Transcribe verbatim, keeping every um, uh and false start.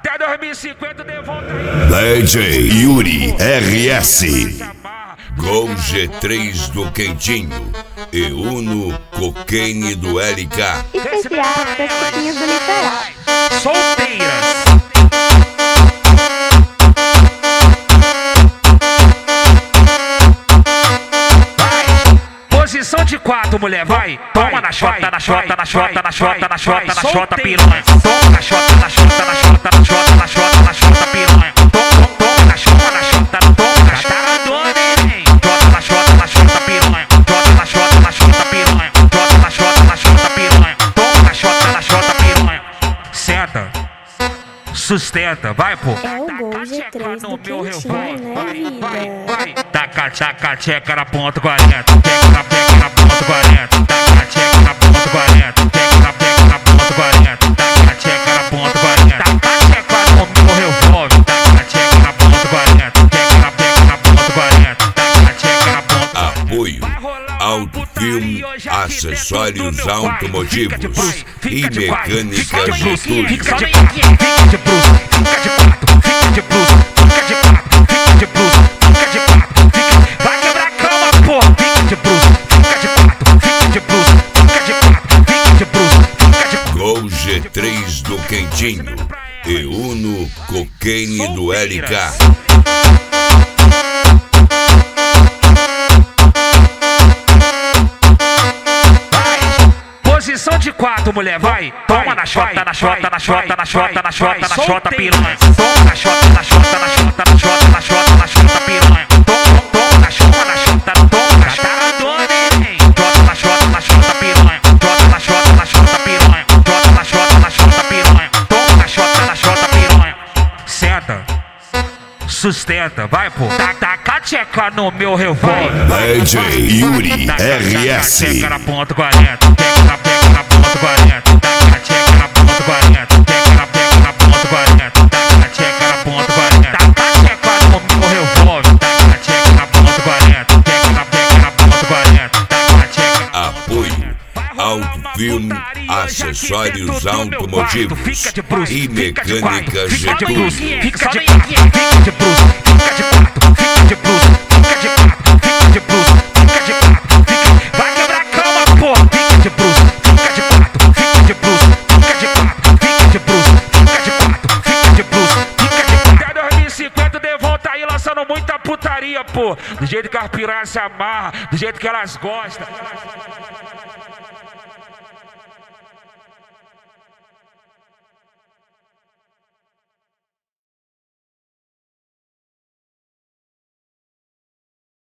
Até dois mil e cinquenta de volta aí. D J Yuri R S, Gol G três do Quentinho e Uno Cocaine do L K. Especial das coquinhas do litoral. Solteiras. Posição de quatro, mulher, vai. Toma na chota, na chota, na chota, na chota, na chota, na chota, piranha. Toma na chota, na chota, na chota, na chota, na chota, na chota, piranha. Toma, toma na chota, na chota, toma na chota, neném. Chota na chota, na chota, piranha. Chota na chota, na chota, piranha. Chota na chota, na chota, piranha. Toma na chota, na chota, piranha. Senta, sustenta, vai, pô. É o Gol G três do Quentinho, né, vida? Taca, taca, tcheca na ponta quarenta. Tcheca na peca na ponta quarenta. Taca, tcheca na ponta quarenta. Tcheca na peca na ponta quarenta. Taca, tcheca na ponta quarenta. Taca, tcheca no meu revólver. Taca, tcheca na ponta quarenta. Tcheca na peca na ponta quarenta. Taca, tcheca na ponta. Apoio Auto Filme, acessórios automotivos e mecânica Getúlio. Fica de quatro, fica de bruxa, fica de quatro, fica de bruxa, fica de quatro, fica de bruxa, fica de quatro, fica. Vai quebrar a cama, porra, fica de bruxa, fica de quatro, fica de bruxa, fica de quatro, fica de bruxa, fica de. Gol G três do Quentinho e Uno Cocaine do L K. Posição de quatro, mulher, vai. Toma na chota, na chota, na chota, na chota, na chota, na chota, piranha. Toma na chota, na chota, na chota, na chota, na chota, na chota, piranha. Toma, toma na chota, na chota, toma na chota, neném. Chota na chota, na chota, piranha. Chota na chota, na chota, piranha. Chota na chota, na chota, piranha. Toma na chota, na chota, piranha. Senta, sustenta, vai, pô. Taca, tcheca no meu revólver. D J Yuri R S. Tcheca na ponta quarenta. Tcheca na peca na ponta quarenta. Taca, tcheca na ponta quarenta. Tcheca na peca na ponta quarenta. Taca, tcheca na ponta quarenta. Taca, tcheca no meu revólver. Taca, tcheca na ponta quarenta. Tcheca na peca na ponta quarenta. Taca, tcheca. Apoio Auto Filme, acessórios automotivos e mecânica Getúlio. Fica de quatro, fica de bruxa, fica de quatro, fica de bruxa, fica de quatro, fica de bruxa, fica de quatro, fica. Vai quebrar a cama, porra, fica de bruxa, fica de quatro, fica de bruxa, fica de quatro, fica de bruxa, fica de quatro, fica de bruxa, fica de quatro. Até dois mil e cinquenta de volta aí lançando muita putaria, pô. Do jeito que as piranhas se amarram, do jeito que elas gostam.